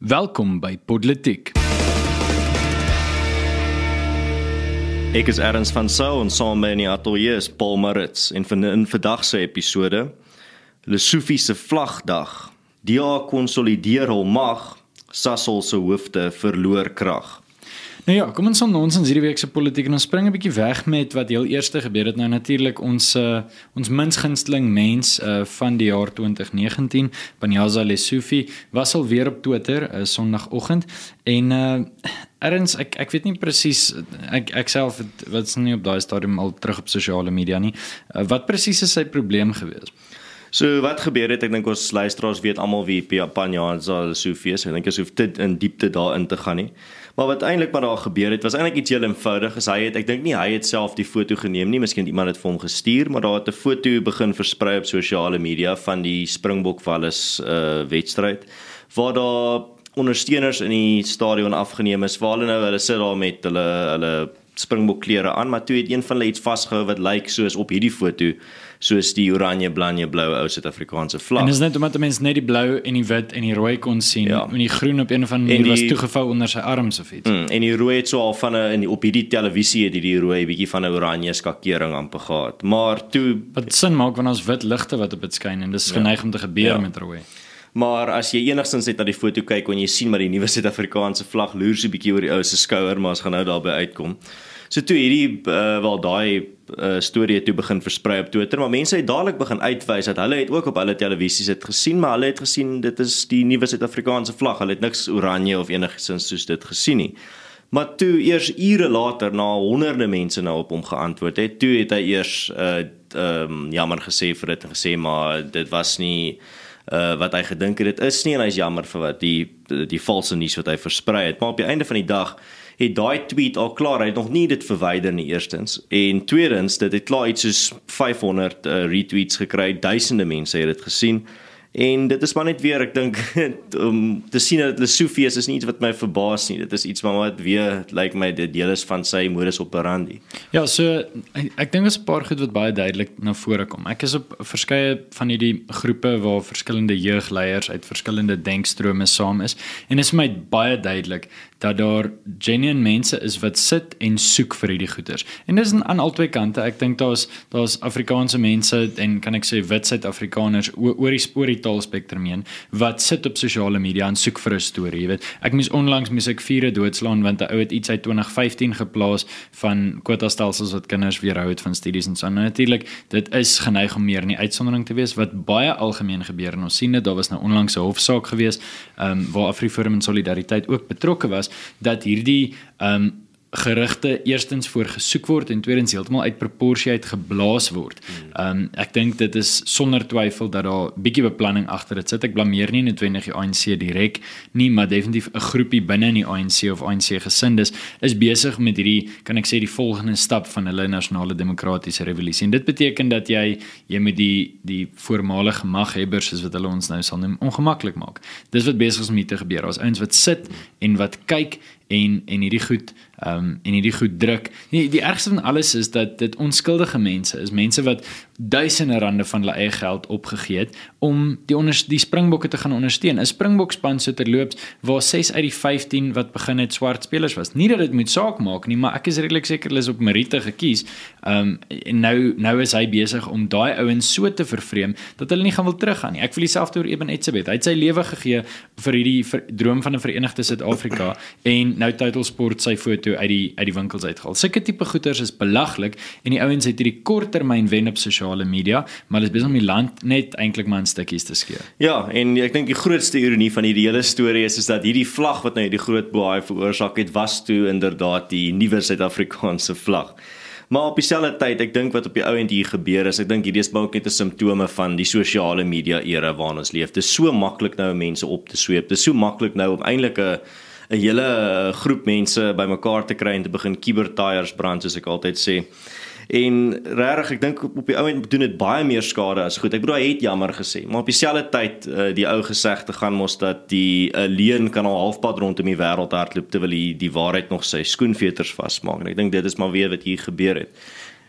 Welkom by Politiek. Ek is Ernst van Sail en saam met my in die ateljee is Paul Maritz en in vandag se episode Lesotho se vlagdag. DA konsolideer hul mag, Sasol se hoofde verloor krag. Nou ja, kom ons nonsens hierdie week se politiek en ons spring 'n bietjie weg met wat heel eerste gebeur het. Nou natuurlik ons minst gunsteling mens van die jaar 2019, Panyaza Lesufi, was al weer op Twitter Sondagoggend en Ernst, ek weet nie presies, ek self was nie op daai stadium al terug op sosiale media nie. Wat presies is sy probleem gewees? So wat gebeur het, ek dink ons luisteraars weet almal wie Panyaza Lesufi is. Ek dink ons hoef dit in diepte daarin te gaan nie. Maar wat eintlik maar daar gebeur het, was eintlik iets heel eenvoudig. Ek dink nie hy het self die foto geneem nie, miskien iemand het vir hom gestuur, maar daar het 'n foto begin versprei op sosiale media van die Springbok Wallis wedstryd, waar daar ondersteuners in die stadion afgeneem is, waar hulle sit daar met hulle Springbok klere aan, maar toe het een van hulle iets vasgehou wat lyk soos op hierdie foto, soos die oranje, blou ou Suid-Afrikaanse vlag. En dis net omdat mense net die blou en die wit en die rooi kon sien, en die groen op een of ander manier was toegevou onder sy arms of iets. En die rooi het so al op hierdie televisie het die rooi bietjie van 'n oranje skakering amper gehad. Maar toe wat sin maak want ons wit ligte wat op dit skyn en dis geneig om te gebeur met rooi. Maar as jy enigstens net na die foto kyk, kon jy sien maar die nuwe Suid-Afrikaanse vlag loer so bietjie oor die ou se skouer, maar ons gaan nou daarby uitkom. So toe hierdie daai storie het toe begin versprei op Twitter, maar mense het dadelik begin uitwys dat hulle het ook op hulle televisies het gesien, maar hulle het gesien dit is die nuwe Suid-Afrikaanse vlag. Hulle het niks oranje of enigsins soos dit gesien nie. Maar toe eers ure later, na honderde mense nou op hom geantwoord het, toe het hy eers jammer gesê vir dit en gesê maar dit was nie wat hy gedink het dit is nie, en hy is jammer vir wat die valse nuus wat hy versprei het. Maar op die einde van die dag het daai tweet al klaar, hy het nog nie dit verwyder nie eerstens, en tweedens, dit het klaar iets soos 500 retweets gekry, duisende mense het dit gesien, en dit is maar net weer, ek dink, om te sien dat Lesotho is nie iets wat my verbaas nie, dit is iets wat weer, lyk my, dit deel is van sy modus operandi. Ja, so, ek dink is 'n paar goed wat baie duidelik na vore kom. Ek is op verskeie van hierdie groepe waar verskillende jeugleiers uit verskillende denkstrome saam is, en is vir my baie duidelik dat daar genuine mense is wat sit en soek vir hierdie goeders. En dis aan albei kante. Ek dink daar's Afrikaanse mense en kan ek sê wit Suid-Afrikaners oor die taalspektrum heen wat sit op sosiale media en soek vir 'n storie, jy weet. Onlangs moes ek 4 doodslaan want 'n ou het iets uit 2015 geplaas van kwotastelsels wat kinders weerhou het van studies en so. Nou natuurlik, dit is geneig om meer in die uitsondering te wees wat baie algemeen gebeur en ons sien dit, daar was nou onlangs 'n hofsaak gewees waar AfriForum en Solidariteit ook betrokke was, dat hierdie gerigte eerstens voor gesoek word en tweedens heeltemal uit proporsie uit geblaas word. Ek dink dit is sonder twyfel dat daar bietjie beplanning agter dit sit. Ek blameer nie noodwendig die ANC direk nie, maar definitief 'n groepie binne in die ANC of ANC gesindes is besig met hierdie, kan ek sê, die volgende stap van hulle nasionale demokratiese revolusie. En dit beteken dat jy moet die voormalige maghebbers, soos wat hulle ons nou sal noem, ongemaklik maak. Dis wat besig is om hier te gebeur. Daar's ouens wat sit en wat kyk en hierdie goed druk. Die ergste van alles is dat dit onskuldige mense is, mense wat duisende rande van hulle eie geld opgegee het om die Springbokke te gaan ondersteun. 'n Springbokspan so terloops waar 6 uit die 15 wat begin het swart spelers was. Nie dat dit moet saak maak nie, maar ek is redelik seker hulle is op meriete gekies. En nou is hy besig om daai ouens so te vervreem dat hulle nie gaan wil teruggaan nie. Ek wil dieselfde oor Eben Etzebeth. Hy het sy lewe gegee vir hierdie droom van 'n Verenigde Suid-Afrika en nou Titelsport sy foto uit die winkels uitgehaal. Sulke tipe goeders is belaglik en die ouens het hierdie korttermyn wen op sosiale media, maar hulle is besig om die land net eintlik maar in stukkies te skeur. Ja, en ek dink die grootste ironie van hierdie hele storie is dat hierdie vlag wat nou hierdie groot boei veroorsaak het, was toe inderdaad die nuwe Suid-Afrikaanse vlag. Maar op dieselfde tyd, ek dink wat op die ou end hier gebeur is, ek dink hierdie is ook net 'n simptome van die sosiale media era waarin ons leef. Dit is so maklik nou mense op te sweep. Dit is so maklik nou om eintlik 'n hele groep mense bymekaar te kry en te begin kiebertyres brand, soos ek altyd sê. En regtig, ek dink op die ou end doen dit baie meer skade as goed. Ek bedoel, hy het jammer gesê, maar op dieselfde tyd die ou gesegde gaan mos dat die leuen kan al halfpad rondom die wêreld hardloop terwyl die waarheid nog sy skoenveters vasmaak. En ek dink dit is maar weer wat hier gebeur het.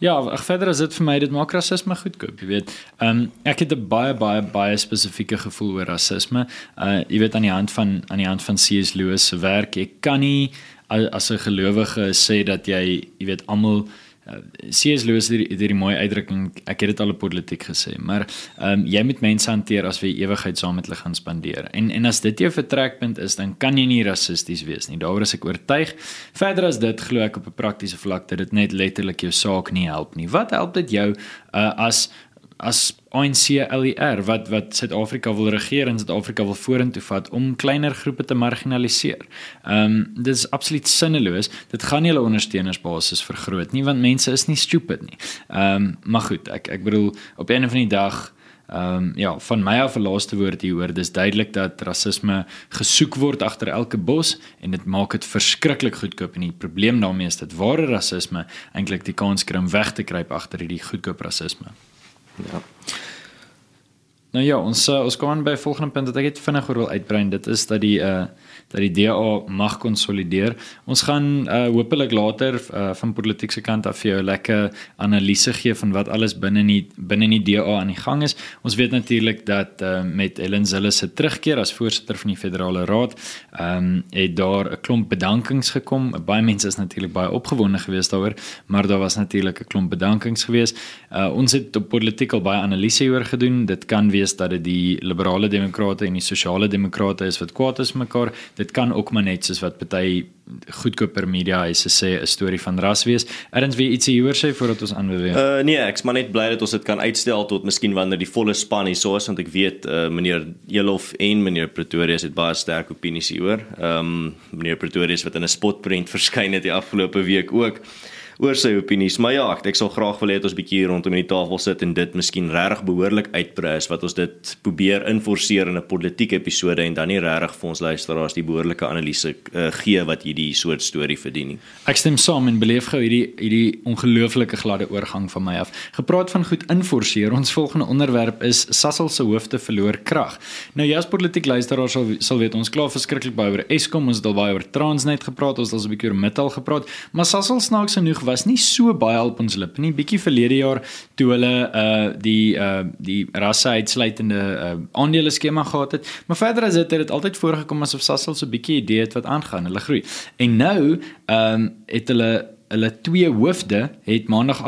Ja, verder as dit vir my, dit maak rasisme goedkoop, jy weet. Ek het 'n baie spesifieke gevoel oor rasisme. Jy weet aan die hand van C.S. Lewis se werk, jy kan nie as 'n gelowige sê dat jy weet almal C.S. Lewis het die mooi uitdrukking, ek het dit al op politiek gesê, maar jy moet mense hanteer as jy ewigheid saam met hulle gaan spandeer. En as dit jou vertrekpunt is, dan kan jy nie rassisties wees nie. Daaroor is ek oortuig. Verder as dit glo ek op 'n praktiese vlak dat dit net letterlik jou saak nie help nie. Wat help dit jou as ANC LER wat Suid-Afrika wil regeer en Suid-Afrika wil vorentoe vat om kleiner groepe te marginaliseer. Dit is absoluut sinneloos. Dit gaan nie hulle ondersteunersbasis vergroot nie, want mense is nie stupid nie. Maar goed, ek bedoel op 'n van die dag van my af 'n laaste woord hier hoor, dis duidelik dat rasisme gesoek word agter elke bos en dit maak dit verskriklik goedkoop en die probleem daarmee is dat ware rasisme eintlik die kans kry om weg te kruip agter hierdie goedkoop rasisme. Ja. Nou ja, ons kom aan by 'n volgende punt wat ek net vinnig oor wil uitbrei. Dit is dat die DA mag konsolideer. Ons gaan hopelik later van politieke kant af vir jou lekker analise gee van wat alles binne die DA aan die gang is. Ons weet natuurlik dat met Helen Zille se terugkeer as voorsitter van die Federale Raad het daar 'n klomp bedankings gekom. Baie mense is natuurlik baie opgewonde geweest daaroor, maar daar was natuurlik 'n klomp bedankings geweest. Ons het op politiek al baie analise hieroor gedoen. Dit kan wees dat dit die liberale demokrate en die sosiale demokrate is wat kwaad is mekaar. Dit kan ook maar net soos wat party goedkoper media huise sê 'n storie van ras wees. Erns wie ietsie hieroor sê voordat ons aanbeweeg? Nee, ek's maar net bly dat ons dit kan uitstel tot miskien wanneer die volle span hier so is, want ek weet meneer Elof en meneer Pretorius het baie sterk opinies hieroor. Meneer Pretorius wat in 'n spotprent verskyn het die afgelope week ook oor sy opinies, maar ja, ek sal graag wil hê dat ons bietjie rondom die tafel sit en dit miskien regtig behoorlik uitbrei is wat ons dit probeer inforceer in 'n politieke episode en dan nie regtig vir ons luisteraars die behoorlike analise gee wat hierdie soort storie verdien nie. Ek stem saam en beleef gou hierdie ongelooflike gladde oorgang van my af. Gepraat van goed inforceer, ons volgende onderwerp is Sasol se hoofde verloor krag. Nou jy as politiek luisteraar sal weet, ons klaar verskriklik baie oor Eskom, ons het al baie oor Transnet gepraat, ons het al so 'n bietjie oor Mittal gepraat, maar Sasol snaaks genoeg was nie so baie op ons lip nie. Bietjie verlede jaar toe hulle die rasse uitsluitende aandele skema gehad het, maar verder as dit het dit altyd voorgekom asof Sasol so 'n bietjie idee het wat aangaan, hulle groei. En nou het hulle twee hoofde het maandag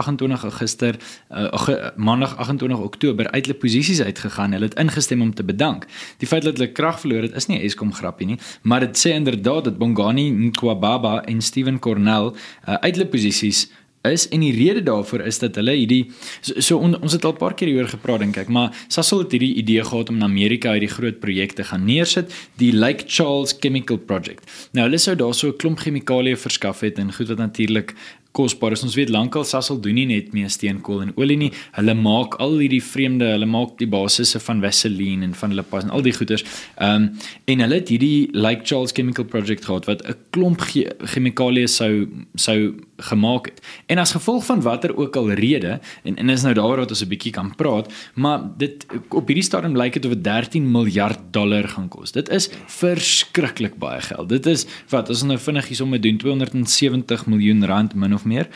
28 Oktober uit hulle posisies uitgegaan. Hulle het ingestem om te bedank. Die feit dat hulle krag verloor het is nie 'n Eskom grappie nie, maar dit sê inderdaad dat Bongani Mqwababa en Steven Cornell uit hulle posisies is en die rede daarvoor is dat hulle ons het al 'n paar keer hieroor gepraat dink ek, maar Sasol het hierdie idee gehad om in Amerika hierdie groot projek te gaan neersit, die Lake Charles Chemical Project. Nou hulle sou daar so 'n klomp chemikalieë verskaf het en goed wat natuurlik kosbaar is. Ons weet lankal Sasol doen nie net meer steenkool en olie nie. Hulle maak al hierdie hulle maak die basisse van Vaseline en van Lipas en al die goeders. En hulle het hierdie Lake Charles Chemical Project gehad wat 'n klomp chemikalieë sou gemaak het. En as gevolg van watter ook al rede, en is nou daar wat ons 'n bietjie kan praat, maar dit op hierdie stadium lyk dit of dit $13 miljard gaan kos. Dit is verskriklik baie geld. Dit is wat as ons nou vinnig hier somme doen, R270 miljoen min of meer,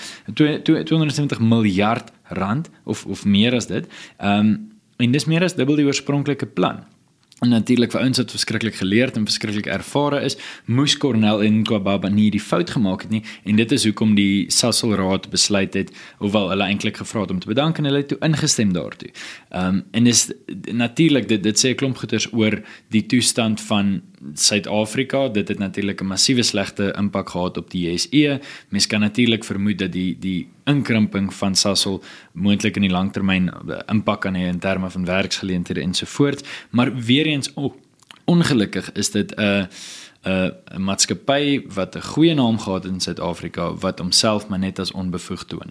270 miljard rand of meer as dit. En dis meer as dubbel die oorspronklike plan. En natuurlik vir ouens wat verskriklik geleerd en verskriklik ervare is, moes Cornell en Mqwababa nie die fout gemaak het nie, en dit is hoekom die Sasol Raad besluit het, hoewel hulle eintlik gevra het om te bedank en hulle het toe ingestem daartoe. En dis natuurlik dit sê 'n klomp goeters oor die toestand van Suid-Afrika. Dit het natuurlik 'n massiewe slegte impak gehad op die JSE. Mens kan natuurlik vermoed dat die inkrimping van Sasol moontlik in die langtermyn impak kan hê in terme van werksgeleenthede ensovoorts, maar weer eens ongelukkig is dit 'n maatskappy wat 'n goeie naam gehad het in Suid-Afrika wat homself maar net as onbevoegd toon.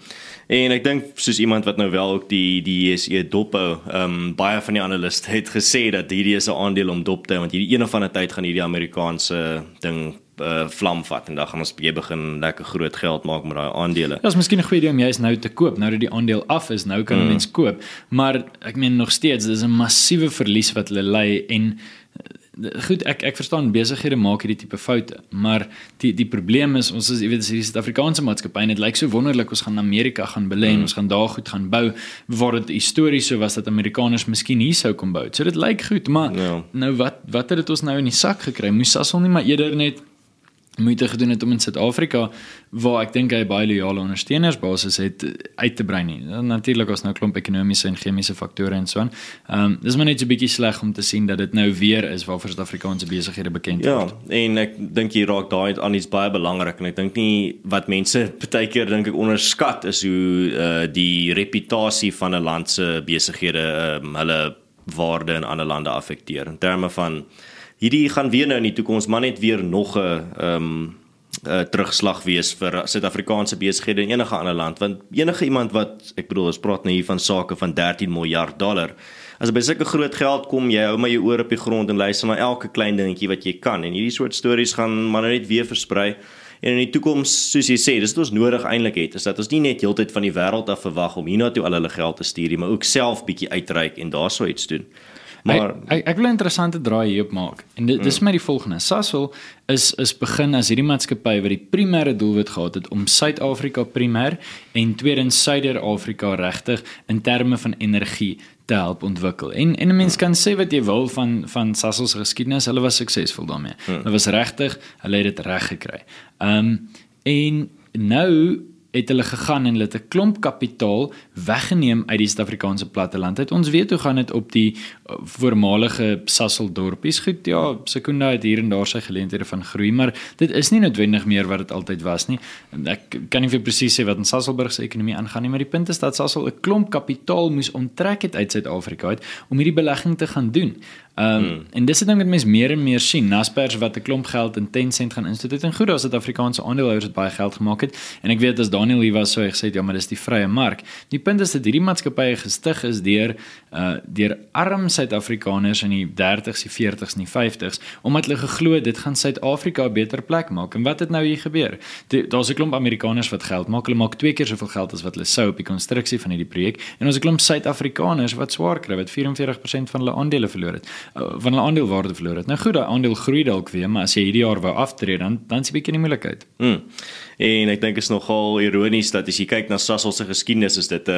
En ek dink soos iemand wat nou wel ook die JSE dophou, baie van die analiste het gesê dat hierdie is 'n aandeel om dop te hou, want hierdie een of ander tyd gaan hierdie Amerikaanse ding vlam vat en dan gaan ons begin lekker groot geld maak met daai aandele. Ja, is miskien 'n goeie idee om juist nou te koop, nou dat die aandeel af is, nou kan 'n mens koop, maar ek meen nog steeds, dis 'n massiewe verlies wat hulle ly en goed, ek verstaan besighede maak hierdie tipe foute, maar die probleem is ons is, jy weet, die Suid-Afrikaanse maatskappy en dit lyk so wonderlik, ons gaan in Amerika gaan belê en ons gaan daar goed gaan bou, waar dit histories so was dat Amerikaners miskien hier sou kom bou. So dit lyk goed, maar nou wat het dit ons nou in die sak gekry? Moes Sasol nie maar eerder net moeite gedoen het om in Suid-Afrika, waar ek dink hy baie loyale ondersteunersbasis het, uit te brei nie. Natuurlik was nou 'n klomp ekonomiese en chemiese faktore en so aan. Dis maar net so 'n bietjie sleg om te sien dat dit nou weer is waarvoor Suid-Afrikaanse besighede bekend word. Ja, en ek dink jy raak daai aan iets baie belangrik en ek dink nie wat mense baie keer dink ek onderskat is hoe die reputasie van 'n land se besighede hulle waarde in ander lande affekteer in terme van hierdie gaan weer nou in die toekoms maar net weer nog 'n terugslag wees vir Suid-Afrikaanse besighede in enige ander land, want enige iemand wat, ek bedoel, ons praat nou hier van sake van $13 miljard, as by sulke groot geld kom, jy hou maar jou oor op die grond en luister na elke klein dingetjie wat jy kan, en hierdie soort stories gaan maar net weer versprei, en in die toekoms, soos jy sê, dis wat ons nodig eintlik het, is dat ons nie net heeltyd van die wêreld af verwag om hiernatoe al hulle geld te stuur, maar ook self bietjie uitreik en daar so iets doen. Maar ek wil 'n interessante draai hierop maak. En dit is my die volgende. Sasol is begin as hierdie maatskappy wat die primêre doelwit gehad het om Suid-Afrika primêr en tweedens Suider-Afrika regtig in terme van energie te help ontwikkel. En 'n mens kan sê wat jy wil van Sasol se geskiedenis, hulle was suksesvol daarmee. Hulle was regtig, hulle het dit reg gekry. En nou het hulle gegaan en hulle het 'n klomp kapitaal weggeneem uit die Suid-Afrikaanse platteland. Ons weet hoe gaan dit op die voormalige Sasol dorpies. Goed, ja, Secunda het hier en daar sy geleenthede van groei, maar dit is nie noodwendig meer wat dit altyd was nie. Ek kan nie vir presies sê wat in Sasolburg se ekonomie aangaan nie, maar die punt is dat Sasol 'n klomp kapitaal moes onttrek het uit Suid-Afrika uit om hierdie belegging te gaan doen. En dis 'n ding wat mense meer en meer sien. Naspers wat 'n klomp geld in Tencent gaan instoot en goed, as Suid-Afrikaanse aandeelhouers het baie geld gemaak het. En ek weet as Daniel hier was, sou hy gesê het, ja, maar dis die vrye mark. Die punt is dat hierdie maatskappye gestig is deur arm Suid-Afrikaners in die 30s, die 40s en die 50s, omdat hulle geglo het dit gaan Suid-Afrika 'n beter plek maak. En wat het nou hier gebeur? Daar's 'n klomp Amerikaners wat geld maak. Hulle maak 2 keer soveel geld as wat hulle sou op die konstruksie van hierdie projek. En ons 'n klomp Suid-Afrikaners wat swaar kry, wat 44% van hulle aandele verloor het. Van hulle aandeelwaarde verloor het. Nou goed, daai aandeel groei dalk weer, maar as jy hierdie jaar wou aftree, dan is 'n bietjie 'n moeilikheid. En ek dink is nogal ironies dat as jy kyk na Sasol se geskiedenis, is dit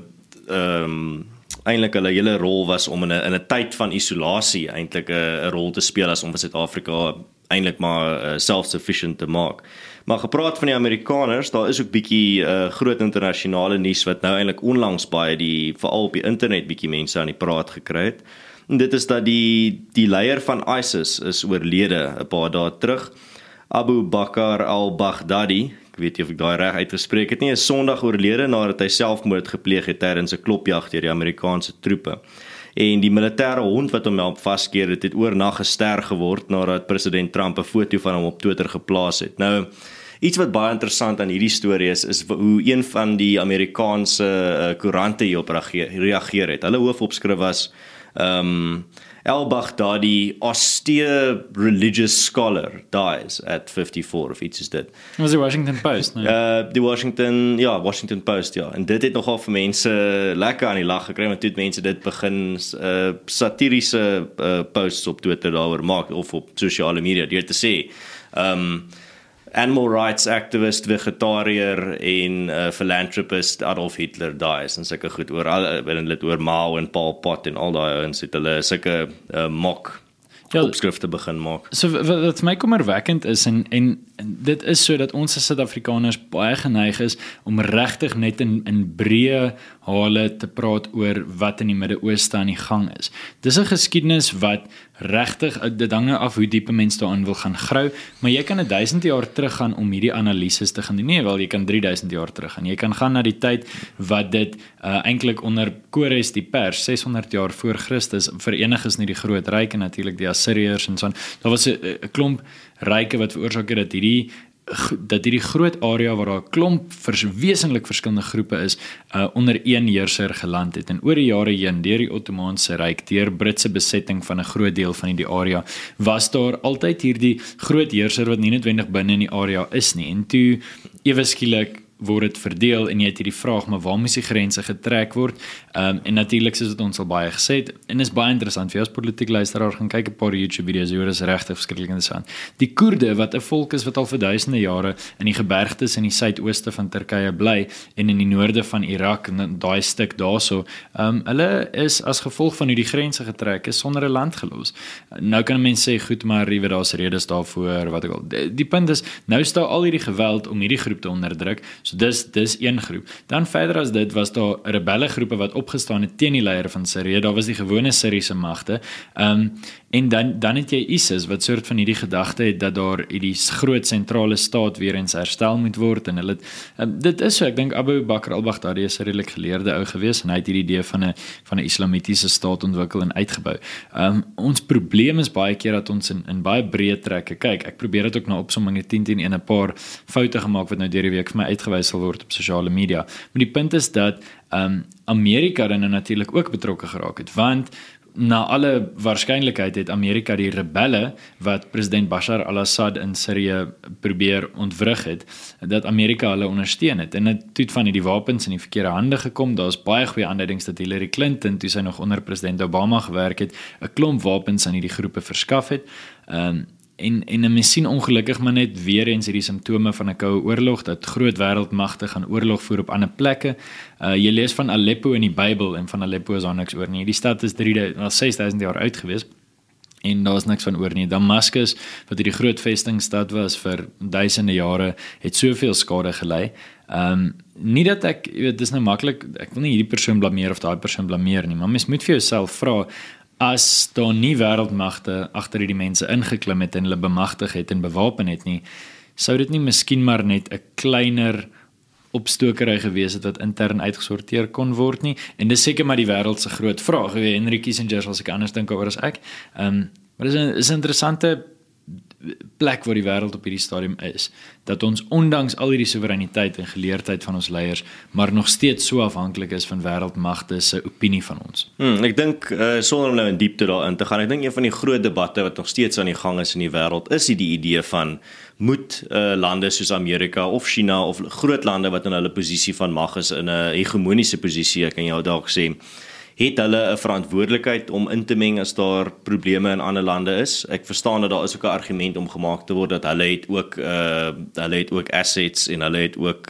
eintlik hulle hele rol was om in 'n tyd van isolasie eintlik 'n rol te speel as om vir Suid-Afrika eintlik maar self-sufficient te maak. Maar gepraat van die Amerikaners, daar is ook bietjie groot internasionale nuus wat nou eintlik onlangs baie veral op die internet bietjie mense aan die praat gekry het. En dit is dat die leier van ISIS is oorlede 'n paar dae terug. Abu Bakr al-Baghdadi, ek weet nie of ek daai reg uitgespreek het nie, is Sondag oorlede nadat hy selfmoord gepleeg het tydens 'n klopjag deur die Amerikaanse troepe. En die militêre hond wat hom help vaskeer het oornag gesterg geword nadat president Trump 'n foto van hom op Twitter geplaas het. Nou, iets wat baie interessant aan hierdie storie is hoe een van die Amerikaanse koerante hierop reageer het. Hulle hoofopskrif was al-Baghdadi, austere religious scholar, dies at 54 of iets is dit. Was die Washington Post, nee? Die Washington Post, ja. En dit het nogal vir mense lekker aan die lag gekry, want toe het mense dit begin satiriese posts op Twitter daaroor maak, of op sosiale media, deur te sê, animal rights activist, vegetariër en philanthropist Adolf Hitler dies en sulke goed oor Mao en Pol Pot en al daai ouens het hulle sulke mock opskrifte begin maak. So wat vir my kommerwekkend is en dit is so dat ons as Suid-Afrikaners baie geneig is om regtig net in breë hale te praat oor wat in die Midde-Ooste aan die gang is. Dis 'n geskiedenis wat regtig, dit hang af hoe diep 'n mens daarin wil gaan grou, maar jy kan 1000 jaar teruggaan om hierdie analises te gaan doen. Nee, wel, jy kan 3000 jaar teruggaan. Jy kan gaan na die tyd wat dit eintlik onder Kores die Pers 600 jaar voor Christus verenig is in die groot ryk en natuurlik die Assiriërs en so aan. Daar was 'n klomp ryke wat veroorsaak het dat hierdie groot area waar daar 'n klomp wesentlik verskillende groepe is, onder een heerser geland het. En oor die jare heen, deur die Ottomaanse Ryk, deur Britse besetting van 'n groot deel van die area, was daar altyd hierdie groot heerser wat nie noodwendig binne in die area is nie. En toe ewe skielik word dit verdeel en jy het hierdie vraag, maar waar moes die grense getrek word? En natuurlik soos dit ons al baie gesê het, en is baie interessant, vir jou as politiek luisteraar, gaan kyk 'n paar YouTube video's hier, is regtig verskriklik interessant. Die Koerde, wat 'n volk is wat al vir duisende jare in die gebergtes in die suidooste van Turkye bly, en in die noorde van Irak, en daai stuk daarso, hulle is as gevolg van hoe die grense getrek is, sonder 'n land gelos. Nou kan mense sê, goed, maar jy weet, daar's redes daarvoor, wat ook al. Die punt is, nou staan al hierdie geweld om hierdie groep te onderdruk, so dis een groep. Dan verder as dit was daar rebellegroepe wat opgestaan het teen die leier van Sirië, daar was die gewone Siriëse magte, en dan het jy ISIS, wat soort van hierdie gedagte het, dat daar hierdie groot sentrale staat weer eens herstel moet word, en hulle, dit is so, ek dink Abu Bakr al-Baghdadi is 'n redelik geleerde ou gewees, en hy het hierdie idee van 'n islamitiese staat ontwikkel en uitgebou. Ons probleem is baie keer dat ons in baie breë trekke kyk. Ek probeer dit ook na opsomming 10-10-1 'n paar foute gemaak wat nou deur die week vir my uitgewys sal word op sosiale media. Maar die punt is dat Amerika dan natuurlik ook betrokke geraak het, want na alle waarskynlikheid het Amerika die rebelle wat president Bashar al-Assad in Sirië probeer ontwrig het, dat Amerika hulle ondersteun het, en dit het van die wapens in die verkeerde hande gekom. Daar's baie goeie aanduidings dat Hillary Clinton, toe sy nog onder president Obama gewerk het, 'n klomp wapens aan hierdie groepe verskaf het, en mens sien ongelukkig maar net weer eens hierdie simptome van 'n koue oorlog, dat groot wêreldmagte gaan oorlog voer op ander plekke. Jy lees van Aleppo in die Bybel, en van Aleppo is daar niks oor nie. Die stad is 6000 jaar oud gewees, en daar is niks van oor nie. Damascus, wat hierdie groot vestingstad was vir duisende jare, het soveel skade gelei. Nie dat ek, jy weet, dis nou maklik, ek wil nie hierdie persoon blameer of daai persoon blameer nie, maar mens moet vir jouself vra, as daar nie wêreldmagte agter hierdie mense ingeklim het en hulle bemagtig het en bewapen het nie, sou dit nie miskien maar net 'n kleiner opstokery gewees het wat intern uitgesorteer kon word nie, en dis seker maar die wêreld se groot vraag. Henry Kissinger sal seker anders dink oor as ek, maar dis 'n interessante plek waar die wêreld op hierdie stadium is, dat ons ondanks al hierdie soewereiniteit en geleerdheid van ons leiers, maar nog steeds so afhanklik is van wêreldmagte se opinie van ons. Ek dink, sonder om nou in diepte daarin te gaan, ek dink een van die groot debatte wat nog steeds aan die gang is in die wêreld, is die idee van, moet lande soos Amerika of China of groot lande wat in hulle posisie van mag is, in 'n hegemoniese posisie, ek kan jou dalk sê, het hulle 'n verantwoordelikheid om in te meng as daar probleme in ander lande is. Ek verstaan dat daar is ook 'n argument om gemaak te word dat hulle het ook assets en hulle het ook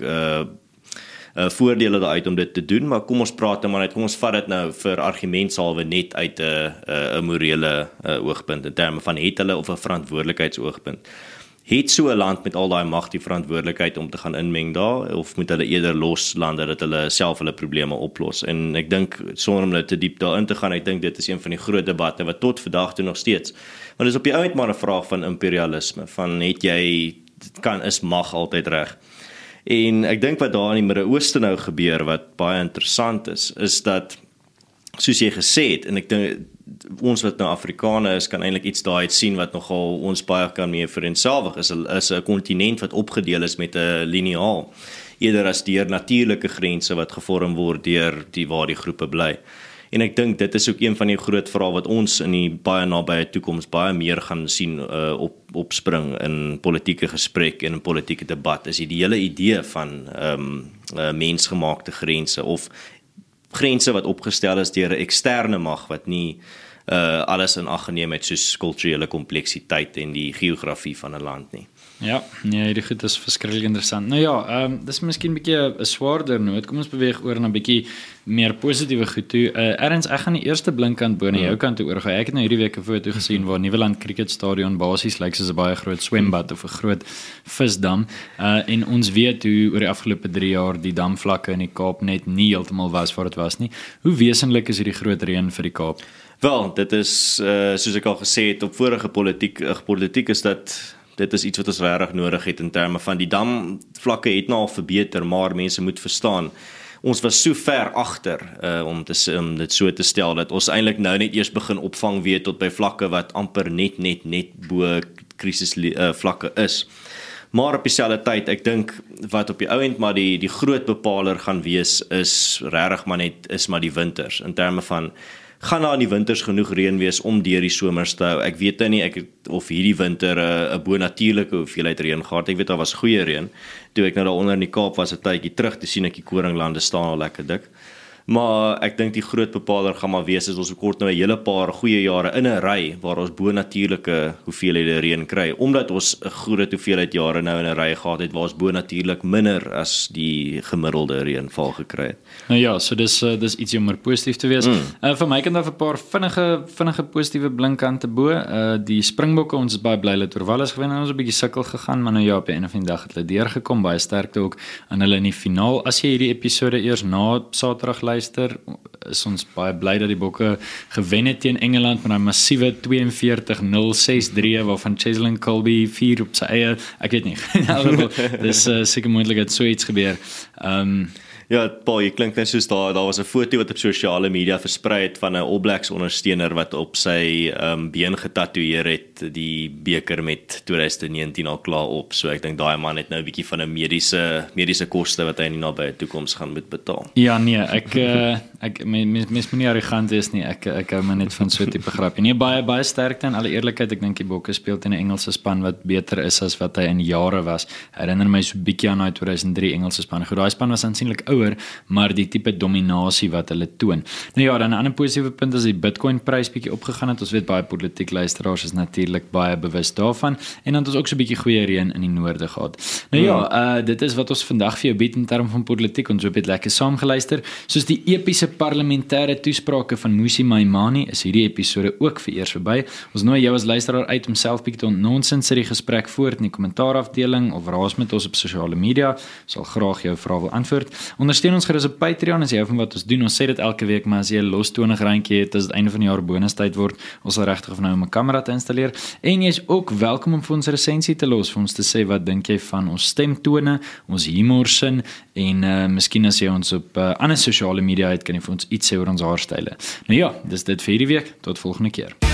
voordele daaruit om dit te doen, maar kom ons praat maar net, kom ons vat dit nou vir argumentshalwe net uit 'n morele oogpunt, in terme van het hulle of 'n verantwoordelikheidsoogpunt. Het so 'n land met al daai mag die verantwoordelikheid om te gaan inmeng daar, of moet hulle eerder los lande dat hulle self hulle probleme oplos? En ek dink, sonder om nou te diep daarin te gaan, ek dink dit is een van die groot debatte wat tot vandag toe nog steeds, want dis op die ouend maar 'n vraag van imperialisme, van is mag altyd reg? En ek dink wat daar in die Midde-Ooste nou gebeur, wat baie interessant is dat, soos jy gesê het, en ek dink ons wat nou Afrikane is, kan eintlik iets daai sien wat nogal ons baie kan mee vereenselwig is 'n kontinent wat opgedeel is met 'n liniaal, eerder as deur natuurlike grense wat gevorm word deur waar die groepe bly. En ek dink dit is ook een van die groot vrae wat ons in die baie nabye toekoms baie meer gaan sien opspring in politieke gesprek en in politieke debat, is die hele idee van mensgemaakte grense, of grense wat opgestel is deur 'n eksterne mag wat nie alles in ag geneem het, soos kulturele kompleksiteit en die geografie van 'n land nie. Ja, nee, die goed is verskriklik interessant. Nou ja, dis miskien 'n bietjie 'n swaarder noot. Kom ons beweeg oor na 'n bietjie meer positiewe goed toe. Erns, ek gaan die eerste blinkkant bo na jou kant toe oorgaan. Ek het nou hierdie week 'n foto gesien waar Nieuweland Cricket Stadion basies lyk soos 'n baie groot swembad of 'n groot visdam. En ons weet hoe oor die afgelope 3 jaar die damvlakke in die Kaap net nie heeltemal was wat dit was nie. Hoe wesenlik is hierdie groot reën vir die Kaap? Wel, dit is soos ek al gesê het op vorige politiek is dit is iets wat ons regtig nodig het in terme van die damvlakke het nou al verbeter, maar mense moet verstaan, ons was so ver agter om dit so te stel dat ons eintlik nou net eers begin opvang weer tot by vlakke wat amper net bo krisisvlakke is. Maar op dieselfde tyd, ek dink wat op die ou end maar die groot bepaler gaan wees is regtig maar die winters, in terme van gaan daar in die winters genoeg reën wees om deur die somers te hou. Ek weet nie of hierdie winter 'n bonatuurlike hoeveelheid reën gehad. Ek weet daar was goeie reën. Toe ek nou daar onder in die Kaap was 'n tydjie terug, te sien ek die koringlande staan al lekker dik. Maar ek dink die groot bepaler gaan maar wees is ons kort nou 'n hele paar goeie jare in 'n ry waar ons bonatuurlike hoeveelhede reën kry, omdat ons 'n groot hoeveelheid jare nou in 'n ry gehad het waar ons bonatuurlik minder as die gemiddelde reënval gekry het. Nou ja, so dis ietsie om maar positief te wees. Vir my kan daar 'n paar vinnige positiewe blinkkante bo. Die Springbokke, ons is baie bly dat Orwallis gewen en ons 'n bietjie sukkel gegaan, maar nou ja, op die einde van die dag het hulle deurgekom. Baie sterkte ook aan hulle in die finaal. As jy hierdie episode eers na Saterdag luister, is ons baie bly dat die Bokke gewen het teen Engeland met 'n massiewe 42-0 6-3 waarvan Cheslin Colby 4 op sy eie, ek weet nie. Dis seker moontlik dat so iets gebeur. Ja, Paul, jy klink net soos daar was 'n foto wat op sosiale media versprei het van 'n All Blacks ondersteuner wat op sy been getatoeëer het die beker met 2019 al klaar op. So ek dink daai man het nou 'n bietjie van 'n mediese koste wat hy in die nabye toekoms gaan moet betaal. Ja, nee, ek mens moet nie arrogant wees nie. Ek hou maar net van so 'n tipe grapie. Nee, baie sterkte in alle eerlikheid. Ek dink die Bokke speel teen 'n Engelse span wat beter is as wat hy in jare was. Herinner my so 'n bietjie aan daai 2003 Engelse span. Goed, daai span was aansienlik ouer, maar die tipe dominasie wat hulle toon. Nou ja, dan 'n ander positiewe punt is die Bitcoin prys bietjie opgegaan het. Ons weet baie politiek luisteraars is natuurlik baie bewus daarvan en dan het ons ook so 'n bietjie goeie reën in die noorde gehad. Nou ja, dit is wat ons vandag vir jou bied in terme van politiek. Ons hoop jy het lekker saamgeluister. Soos die epiese parlementêre toesprake van Mmusi Maimane is hierdie episode ook vereers verby. Ons nooi jou as luisteraar uit om self bietjie te ontnonsens, sit die gesprek voort in die kommentaarafdeling of raas met ons op sosiale media. Ons sal graag jou vrae wil antwoord. Ondersteun ons gerus op Patreon as jy hou van wat ons doen. Ons sê dit elke week, maar as jy 'n los R20 het, as dit einde van die jaar bonustyd word, ons sal regtig van nou om 'n kamera te installeer. En jy is ook welkom om vir ons 'n resensie te los, vir ons te sê wat dink jy van ons stemtone, ons humorsin en miskien as jy ons op ander sosiale media het, kan jy vir ons iets sê oor ons haarstyle. Nou ja, dis dit vir hierdie week. Tot volgende keer.